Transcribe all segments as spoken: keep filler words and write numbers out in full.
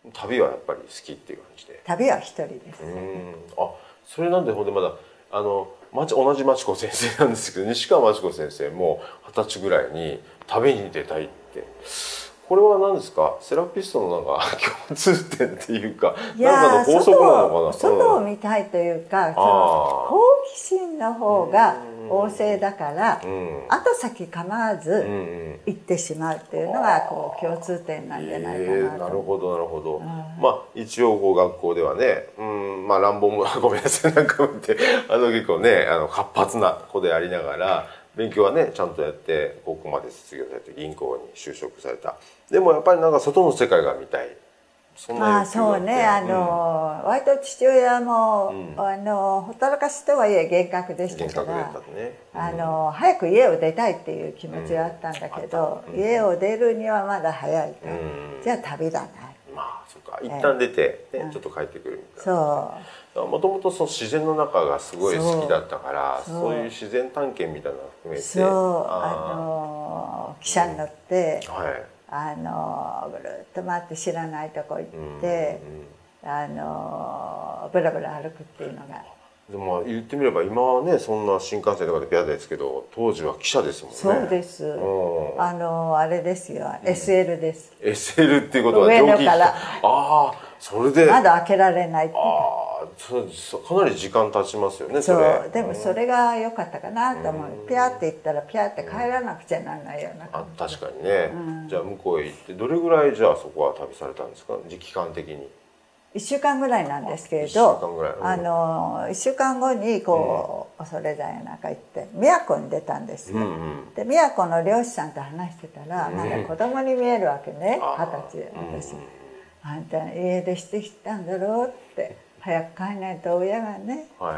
旅はやっぱり好きっていう感じで。 旅は一人です。 うん。あ、それなんでほんでまだあのまち同じ町子先生なんですけど、西川町子先生も二十歳ぐらいに旅に出たいって。これは何ですか？セラピストのなんか共通点っていうか、 いやなんかの法則なのかな。 外を見たいというか、うん、その好奇心の方が旺盛だから、うん、後先構わず行ってしまうっていうのがこう共通点なんじゃないかなと。えー、 なるほどなるほど。 うん、 まあ一応こう学校ではね、うん、まあ乱暴もごめんなさいなんか見て、あの結構ねあの活発な子でありながら。勉強はねちゃんとやって高校まで卒業されて銀行に就職された。でもやっぱりなんか外の世界が見たい。 そんなまあそうね、あの、うん、割と父親も、うん、あのほったらかしとはいえ厳格でしたから、ね、うん、あの早く家を出たいっていう気持ちがあったんだけど、うん、家を出るにはまだ早いと、うん、じゃあ旅だな。 まあそうか、一旦出て、ね、ちょっと帰ってくるみたいな。そうもともとその自然の中がすごい好きだったからそう、そういう自然探検みたいなの含めてそうあの汽車に乗って、うん、はい、あのぐるっと回って知らないとこ行って、うんうん、あのブラブラ歩くっていうのが。 でも言ってみれば今はねそんな新幹線とかでピアですけど当時は汽車ですもんね。 そうです。あのあれですよ、うん、エスエル です。 エスエル っていうことは上野から。 ああそれでまだ開けられないって。ああそかなり時間経ちますよねそれ。そうでもそれが良かったかなと思う。ピャーって行ったらピャーって帰らなくちゃならないような感じ。 あ確かにね、うん、じゃあ向こうへ行ってどれぐらいじゃあそこは旅されたんですか時期間的に。 いっしゅうかんぐらいなんですけれど、あのいっしゅうかんごにこう恐山やなんか行って宮古に出たんですよ。うんうん、で宮古の漁師さんと話してたら、うん、まだ子供に見えるわけね、二十歳で私、うん、あんた家出してきたんだろうって早く帰んないと親がね、はい、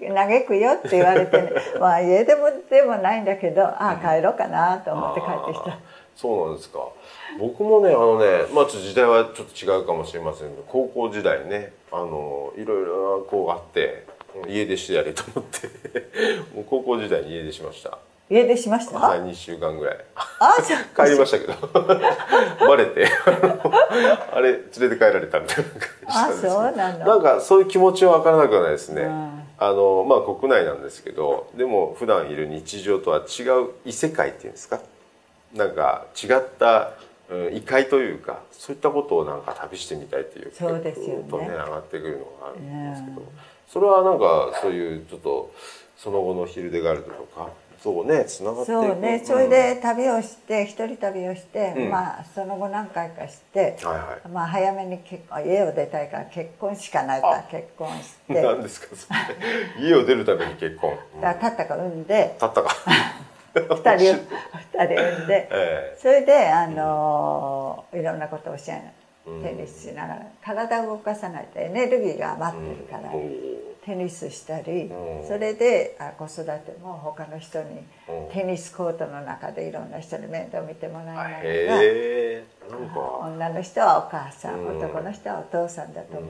嘆くよって言われてねまあ家でもでもないんだけどああ帰ろうかなと思って帰ってきた。 そうなんですか。僕もねあのねまあちょっと時代はちょっと違うかもしれませんけど高校時代ねあのいろいろこうあって家出してやれと思ってもう高校時代に家出しました。 家出しました？ はい、にしゅうかんぐらいあ帰りましたけどバレてあれ連れて帰られたみたいな感じしたんですけど、 あそうなの。 なんかそういう気持ちは分からなくはないですね、うん、あのまあ国内なんですけどでも普段いる日常とは違う異世界っていうんですかなんか違った異界というかそういったことをなんか旅してみたいというそうですよね、 とね上がってくるのがあるんですけど、うん、それはなんかそういうちょっとその後のヒルデガルドとかそうねつながっていく。 そうね、それで旅をして一人旅をして、うん、まあその後何回かして、はいはい、まあ早めに結婚家を出たいから結婚しかないから結婚して何ですかそれ家を出るために結婚、 うん、だからたったか産んでたったか二人二人産んで、えー、それであのー、いろんなことをしながらテニスしながら体を動かさないとエネルギーが余ってるから、うん、テニスしたり、うん、それで子育ても他の人に、うん、テニスコートの中でいろんな人に面倒見てもらいながら、へー、なんか女の人はお母さん、うん、男の人はお父さんだと思って、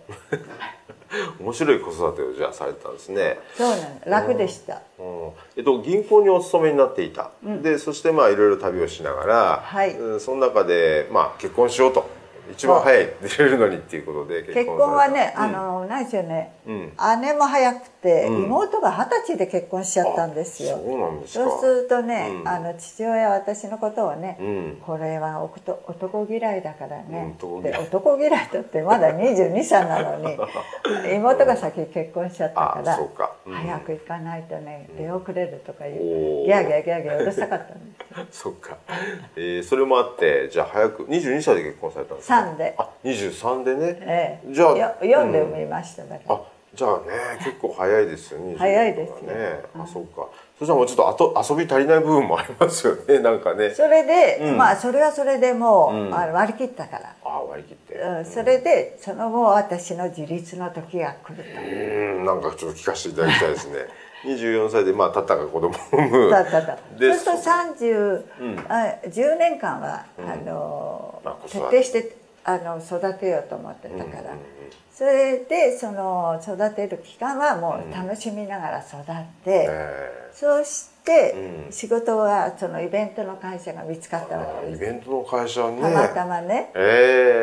うん、面白い子育てをじゃあされたんですね。 そうなの、楽でした、 うんうん、えっと、銀行にお勤めになっていた、うん、でそしてまあいろいろ旅をしながら、はい、その中で、まあ、結婚しようと一番早い出れるのにっていうことで結婚結婚はね、うん、あの何でしょうね、うん、姉も早くて、うん、妹が二十歳で結婚しちゃったんですよ。 そうなんですか。 そうするとね、うん、あの父親は私のことをね、うん、これは男嫌いだからね、うん、で男嫌いだってまだにじゅうにさいなのに妹が先結婚しちゃったから、そうか、うん、早く行かないとね出遅れるとかいう、うん、ギャーギャーギャーギャーうるさかったんですよ。 そっか、えー、それもあってじゃあ早くにじゅうにさいで結婚されたんですか。 さんであにじゅうさんでね、 ええ、じゃあよんで産みましただから、 うん、あじゃあね結構早いですよね。 早いですよね、うん、あそうか。そしたらもうちょっとあと遊び足りない部分もありますよねなんかね。 それで、うん、まあそれはそれでもう、うん、あ割り切ったから。 あ割り切って、 うん、それでその後私の自立の時が来ると。 うんなんかちょっと聞かせていただきたいですね。にじゅうよんさいでまあたったが子供を産む。 たったた。そうするとさんじゅう、うん、あじゅうねんかんは、うん、あの徹底してあの育てようと思ってたから、うん、それでその育てる期間はもう楽しみながら育って、うん、そうして仕事はそのイベントの会社が見つかったわけです。 イベントの会社ね。 たまたまね。 えー、 それ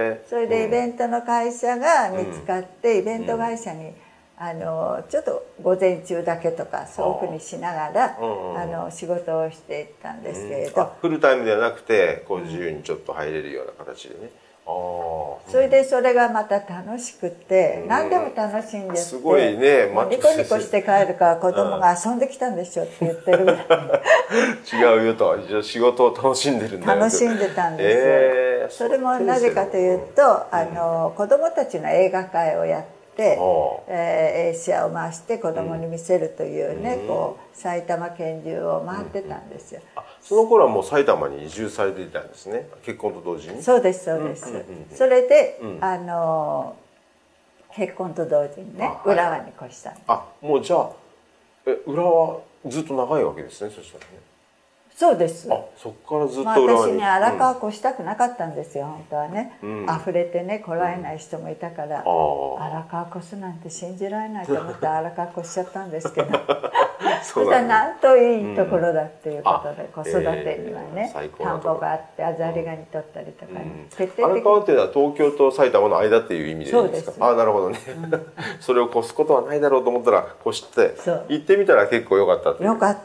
れでイベントの会社が見つかって、イベント会社にあのちょっと午前中だけとかそういうふうにしながらあの仕事をしていったんですけれど、 フルタイムではなくてこう自由にちょっと入れるような形でね。あそれでそれがまた楽しくて、何でも楽しんでて、 すごいね、 ニコニコして帰るから子供が遊んできたんでしょって言ってるぐらい違うよと、一応仕事を楽しんでるんだよ。 楽しんでたんです、えー、それもなぜかというと、あの子供たちの映画会をやってで、えー、エーシアを回して子供に見せるというね、うん、こう埼玉県中を回ってたんですよ、 うん、あその頃はもう埼玉に移住されていたんですね、結婚と同時に。 そうですそうです、うんうんうんうん、それで、うん、あの結婚と同時にね、はい、浦和に越したんです。 あ、もうじゃあえ浦和ずっと長いわけですね、そしたらね。 そうです。 あ、そこからずっと浦和に、まあ、私ね荒川越したくなかったんですよ、うん、本当はね、うん、溢れてねこらえない人もいたから、うん、荒川越すなんて信じられないと思って荒川越しちゃったんですけどそしたらなんといいところだっていうことで、うん、子育てにはね、えー、田んぼがあってアザリガニ取ったりとかね、うん、 徹底的に荒川っていうのは東京と埼玉の間っていう意味でいいんですか？そうです。あ、なるほどね、うん、それを越すことはないだろうと思ったら越して行ってみたら結構良かったっていう。 良かった、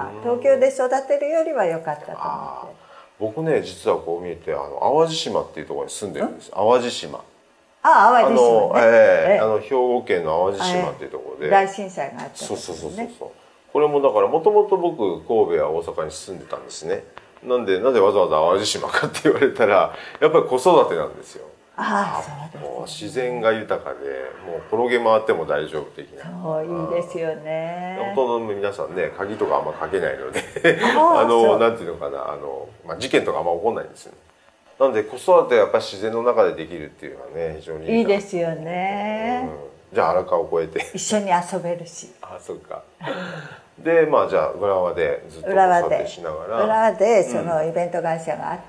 東京で育てるよりは良かったと思って。 僕ね実はこう見えてあの淡路島っていうところに住んでるんです。淡路島。 ああ、淡路島ね。 あの、えー、あの兵庫県の淡路島っていうところで、 大震災があったんですね。 そうそうそうそう。これもだからもともと僕神戸や大阪に住んでたんですね。なんでなぜわざわざ淡路島かって言われたらやっぱり子育てなんですよ。 ああ、そうです、ね、 もう自然が豊かでもう転げ回っても大丈夫的な。 そういいですよね。 ほとんど皆さんね鍵とかあんまかけないのであのなんていうのかなあの、まあ、事件とかあんま起こらないんですよね。なんで子育てはやっぱり自然の中でできるっていうのはね非常にいいいいですよね、 うん、じゃあ荒川を越えて一緒に遊べるしあ、そうかでまあじゃあ浦和でずっと子育てしながら浦和でそのイベント会社があって、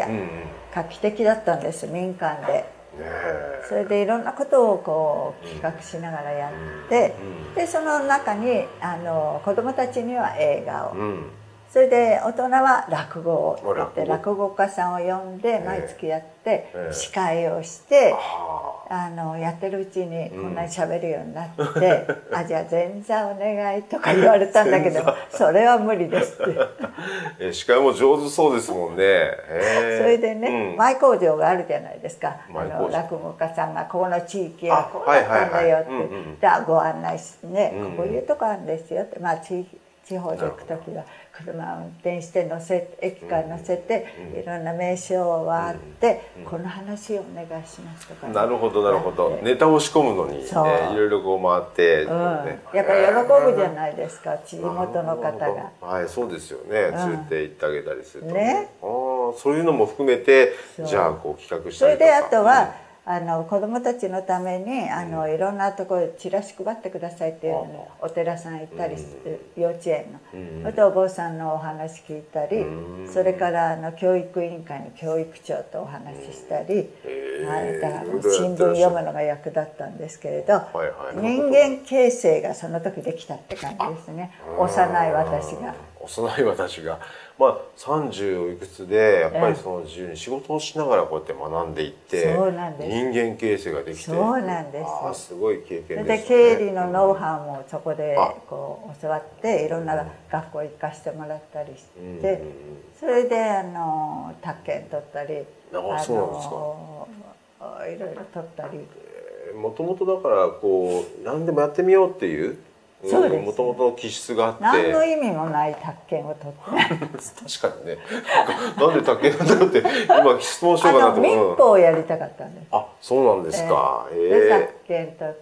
うん、画期的だったんです民間で、ね、それでいろんなことをこう企画しながらやって、うん、でその中にあの子どもたちには映画を、うん、それで大人は落語をやって落語家さんを呼んで毎月やって司会をしてあのやってるうちにこんなに喋るようになって「あじゃあ前座お願い」とか言われたんだけどそれは無理ですって司会も上手そうですもんね。 それでね舞工場があるじゃないですか。あの落語家さんがここの地域はこうだったんだよってじゃあご案内してねこういうとこあるんですよってまあ地域地方で行く時は車を運転して乗せ駅から乗せていろんな名所を回ってこの話をお願いしますとか、ね、 なるほどなるほどネタを仕込むのに、えー、いろいろこう回って、 うんね、やっぱり喜ぶじゃないですか地元の方が。 はいそうですよね連れて行ってあげたりするとね、ねあそういうのも含めてじゃあこう企画したりとか。それであとは、うんあの子どもたちのためにあの、うん、いろんなところチラシ配ってくださいっていうのお寺さん行ったりして、うん、幼稚園の、うん、あとお坊さんのお話聞いたり、うん、それからあの教育委員会の教育長とお話ししたり、うんはい、だから新聞読むのが役立ったんですけれど、はいはい、人間形成がその時できたって感じですね幼い私が。 幼い私がまあさんじゅういくつでやっぱりその自由に仕事をしながらこうやって学んでいってそうなんです人間形成ができてそうなんですあすごい経験ですね。 で経理のノウハウもそこでこう教わっていろんな学校行かしてもらったりしてそれであの宅建取ったりあそうなんですかいろいろ取ったりもともとだからこう何でもやってみようっていうそうですもともとの気質があって何の意味もない宅建を取って確かにねなんで宅建なんだろうって今質問しようかなと思う民法をやりたかったんです。 あそうなんですか、 えー、で宅建取って、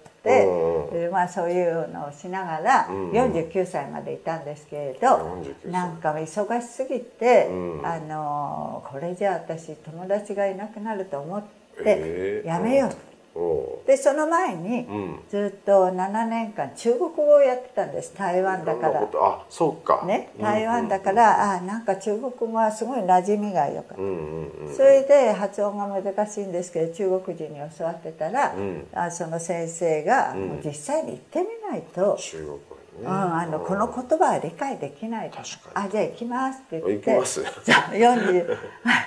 うんでまあ、そういうのをしながら、うん、よんじゅうきゅうさいまでいたんですけれど、うん、なんか忙しすぎて、うん、あのこれじゃあ私友達がいなくなると思ってやめようと。でその前にずっとななねんかん中国語をやってたんです台湾だからあそうか、 ね、台湾だから、うんうん、あなんか中国語はすごい馴染みがよかった、うんうんうん、それで発音が難しいんですけど中国人に教わってたら、うん、あその先生が、うん、もう実際に行ってみないと中国語に、ねうん、あのこの言葉は理解できないとあじゃあ行きますって言って行きますよんじゅう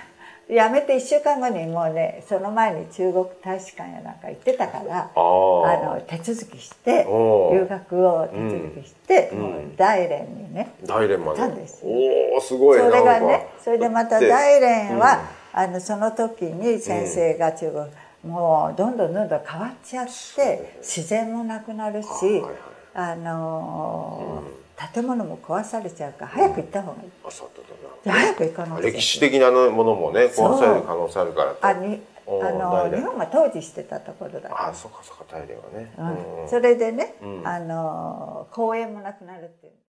辞めていっしゅうかんごにもうねその前に中国大使館やなんか行ってたからあの手続きして留学を手続きして、うん、もう大連にね大連まで行ったんですよ。 おーすごい。 それがねそれでまた大連は、うん、あのその時に先生が中国、うん、もうどんどんどんどん変わっちゃって自然もなくなるし、はいはい、あのーうん建物も壊されちゃうから早く行った方がいい。あ、そうだな。早く行かないと。 歴史的なものもね壊される可能性あるからと。 あにあの日本が統治してたところだから。 あ、そうかそうか大連はね。 うん、それでね、うん、あの公園もなくなるっていう。